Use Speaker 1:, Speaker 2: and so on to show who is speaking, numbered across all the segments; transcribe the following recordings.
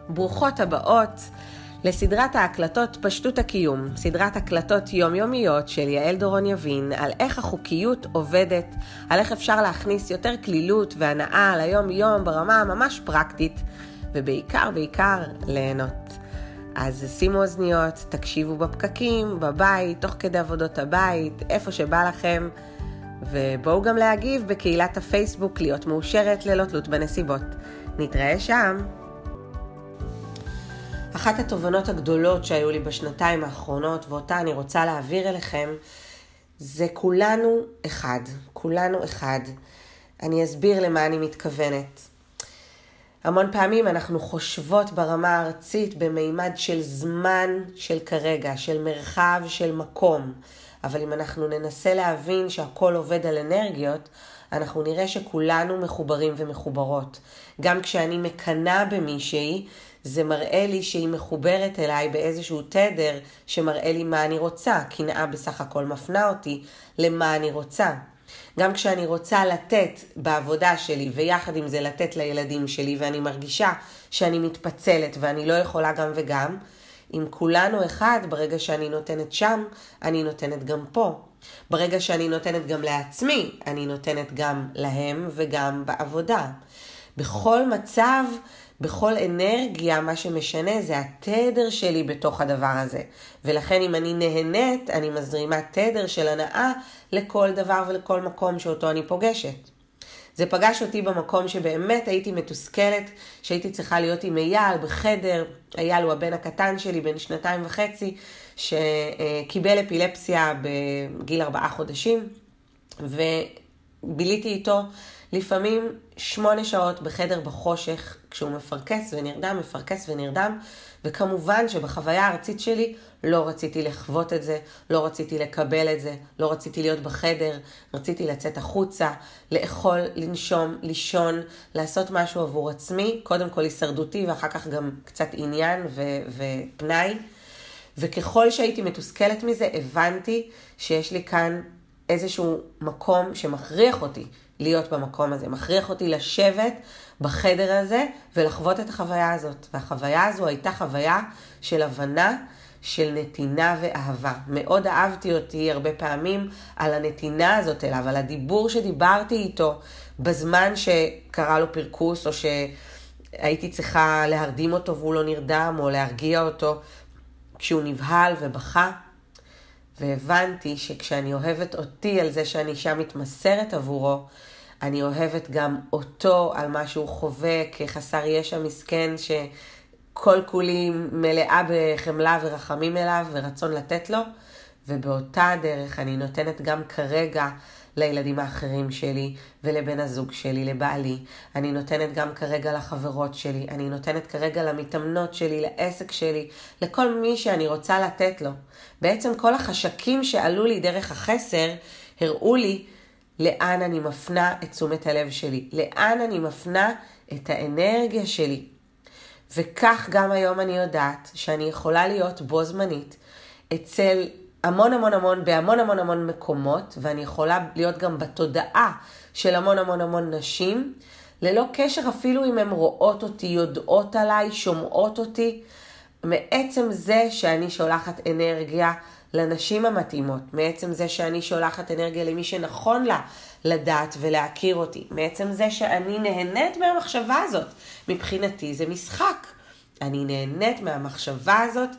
Speaker 1: ברוכות הבאות לסדרת ההקלטות פשטות הקיום, סדרת הקלטות יומיומיות של יעל דורון יבין על איך החוקיות עובדת, על איך אפשר להכניס יותר כלילות והנאה ליום יום ברמה ממש פרקטית, ובעיקר ליהנות. אז שימו אוזניות, תקשיבו בפקקים, בבית, תוך כדי עבודות הבית, איפה שבא לכם, ובואו גם להגיב בקהילת הפייסבוק להיות מאושרת ללא תלות בנסיבות. נתראה שם. אחת התובנות הגדולות שהיו לי בשנתיים האחרונות, ואותה אני רוצה להעביר אליכם, זה כולנו אחד. כולנו אחד. אני אסביר למה אני מתכוונת. המון פעמים אנחנו חושבות ברמה הארצית במימד של זמן, של כרגע, של מרחב, של מקום. אבל אם אנחנו ננסה להבין שהכל עובד על אנרגיות, אנחנו נראה שכולנו מחוברים ומחוברות. גם כשאני מקנה במישהי, זה מראה לי שהיא מחוברת אליי באיזשהו תדר שמראה לי מה אני רוצה. קנאה בסך הכל מפנה אותי למה אני רוצה. גם כשאני רוצה לתת בעבודה שלי ויחד עם זה לתת לילדים שלי ואני מרגישה שאני מתפצלת ואני לא יכולה גם וגם, אם כולנו אחד, ברגע שאני נותנת שם, אני נותנת גם פה. ברגע שאני נותנת גם לעצמי, אני נותנת גם להם וגם בעבודה. בכל מצב, בכל אנרגיה, מה שמשנה זה התדר שלי בתוך הדבר הזה. ולכן אם אני נהנית, אני מזרימה תדר של הנאה לכל דבר ולכל מקום שאותו אני פוגשת. זה פגש אותי במקום שבאמת הייתי מתוסכלת, שהייתי צריכה להיות עם אייל בחדר. אייל הוא הבן הקטן שלי, בן 2.5, שקיבל אפילפסיה בגיל 4 חודשים, וביליתי איתו לפעמים 8 שעות בחדר בחושך, כשהוא מפרקס ונרדם, וכמובן שבחוויה הארצית שלי לא רציתי לחוות את זה, לא רציתי לקבל את זה, לא רציתי להיות בחדר, רציתי לצאת החוצה, לאכול, לנשום, לישון, לעשות משהו עבור עצמי, קודם כל הישרדותי ואחר כך גם קצת עניין ופנאי, וככל שהייתי מתוסכלת מזה, הבנתי שיש לי כאן איזשהו מקום שמכריח אותי להיות במקום הזה, מכריח אותי לשבת בחדר הזה ולחוות את החוויה הזאת. והחוויה הזו הייתה חוויה של הבנה, של נתינה ואהבה. מאוד אהבתי אותי הרבה פעמים על הנתינה הזאת אליו, על הדיבור שדיברתי איתו בזמן שקרה לו פרקוס, או שהייתי צריכה להרדים אותו והוא לא נרדם, או להרגיע אותו כשהוא נבהל ובכה. והבנתי שכשאני אוהבת אותי על זה שאני שם מתמסרת עבורו, אני אוהבת גם אותו על מה שהוא חווה כחסר ישע מסכן, שכל כולי מלאה בחמלה ורחמים אליו ורצון לתת לו, ובאותה דרך אני נותנת גם כרגע לילדים האחרים שלי ולבן הזוג שלי, לבעלי. אני נותנת גם כרגע לחברות שלי, אני נותנת כרגע למתאמנות שלי, לעסק שלי, לכל מי שאני רוצה לתת לו. בעצם כל החשקים שעלו לי דרך החסר הראו לי לאן אני מפנה את תשומת הלב שלי, לאן אני מפנה את האנרגיה שלי. וכך גם היום אני יודעת שאני יכולה להיות בו זמנית אצל בהמון מקומות, ואני יכולה להיות גם בתודעה של המון נשים, ללא קשר אפילו אם הן רואות אותי, יודעות עליי, שומעות אותי, מעצם זה שאני שולחת אנרגיה לנשים המתאימות, מעצם זה שאני שולחת אנרגיה למי שנכון לה לדעת ולהכיר אותי, מעצם זה שאני נהנית מהמחשבה הזאת. מבחינתי זה משחק. אני נהנית מהמחשבה הזאת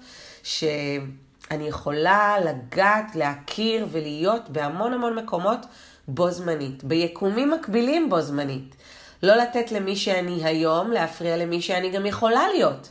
Speaker 1: שאני יכולה לגעת, להכיר ולהיות בהמון מקומות בו זמנית, ביקומים מקבילים בו זמנית. לא לתת למי שאני היום, להפריע למי שאני גם יכולה להיות.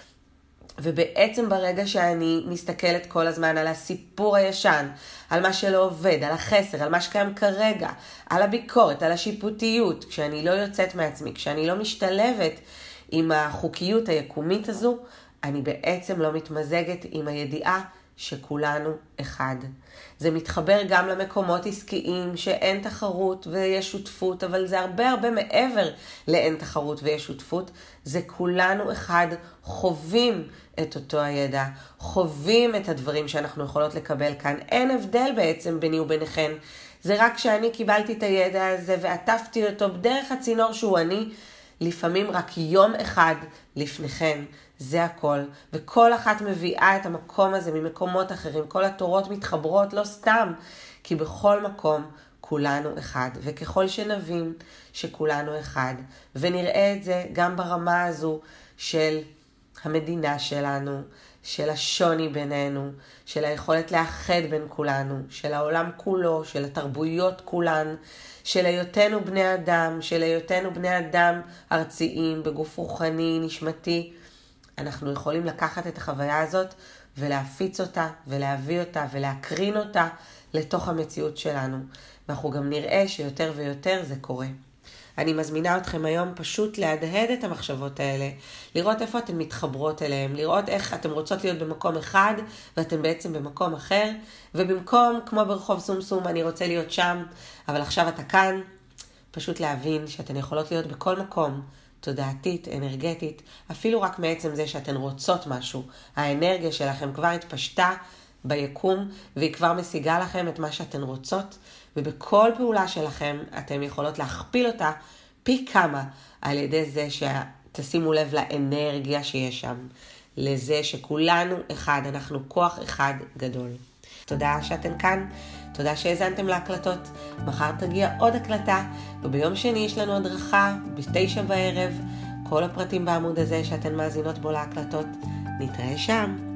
Speaker 1: ובעצם ברגע שאני מסתכלת כל הזמן על הסיפור הישן, על מה שלא עובד, על החסר, על מה שקיים כרגע, על הביקורת, על השיפוטיות, כשאני לא יוצאת מעצמי, כשאני לא משתלבת עם החוקיות היקומית הזו, אני בעצם לא מתמזגת עם הידיעה שכולנו אחד. זה מתחבר גם למקומות עסקיים שאין תחרות ויש שותפות, אבל זה הרבה מעבר לאין תחרות ויש שותפות. זה כולנו אחד, חווים את אותו הידע, חווים את הדברים שאנחנו יכולות לקבל כאן. אין הבדל בעצם ביני וביניכן. זה רק שאני קיבלתי את הידע הזה ועטפתי אותו בדרך הצינור שהוא אני, לפעמים רק יום אחד לפניכן, זה הכל. וכל אחת מביאה את המקום הזה ממקומות אחרים. כל התורות מתחברות לא סתם, כי בכל מקום כולנו אחד. וככל שנבין שכולנו אחד, ונראה את זה גם ברמה הזו של המדינה שלנו, של השוני בינינו, של היכולת לאחד בין כולנו, של העולם כולו, של התרבויות כולן, של היותנו בני אדם, של היותנו בני אדם ארציים, בגוף רוחני, נשמתי. אנחנו יכולים לקחת את החוויה הזאת ולהפיץ אותה ולהביא אותה ולהקרין אותה לתוך המציאות שלנו. ואנחנו גם נראה שיותר ויותר זה קורה. אני מזמינה אתכם היום פשוט להדהד את המחשבות האלה, לראות איפה אתן מתחברות אליהם, לראות איך אתן רוצות להיות במקום אחד ואתן בעצם במקום אחר, ובמקום כמו ברחוב סומסום אני רוצה להיות שם, אבל עכשיו אתה כאן, פשוט להבין שאתן יכולות להיות בכל מקום, תודעתית, אנרגטית, אפילו רק מעצם זה שאתן רוצות משהו. האנרגיה שלכם כבר התפשטה ביקום, והיא כבר משיגה לכם את מה שאתן רוצות, ובכל פעולה שלכם אתן יכולות להכפיל אותה פי כמה, על ידי זה שתשימו לב לאנרגיה שיש שם, לזה שכולנו אחד, אנחנו כוח אחד גדול. תודה שאתן כאן, תודה שהאזנתם להקלטות. מחר תגיע עוד הקלטה, וביום שני יש לנו הדרכה ב9 בערב. כל הפרטים בעמוד הזה שאתן מאזינות בו להקלטות. נתראה שם.